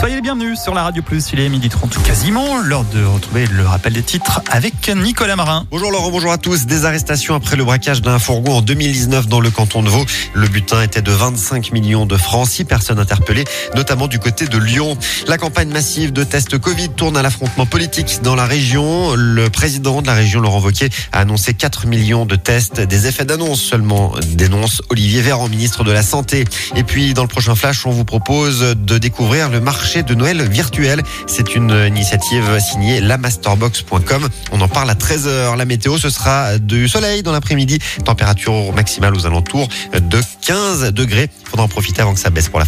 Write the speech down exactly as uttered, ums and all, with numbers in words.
Soyez les bienvenus sur la Radio Plus, il est midi trente quasiment, l'heure de retrouver le rappel des titres avec Nicolas Marin. Bonjour Laurent, bonjour à tous. Des arrestations après le braquage d'un fourgon en deux mille dix-neuf dans le canton de Vaud. Le butin était de vingt-cinq millions de francs, six personnes interpellées, notamment du côté de Lyon. La campagne massive de tests Covid tourne à l'affrontement politique dans la région. Le président de la région, Laurent Wauquiez, a annoncé quatre millions de tests. Des effets d'annonce seulement, dénonce Olivier Véran, ministre de la Santé. Et puis dans le prochain flash, on vous propose de découvrir le marché de Noël virtuel. C'est une initiative signée la masterbox point com. On en parle à treize heures. La météo, ce sera du soleil dans l'après-midi. Température maximale aux alentours de quinze degrés. Faudra en profiter avant que ça baisse pour la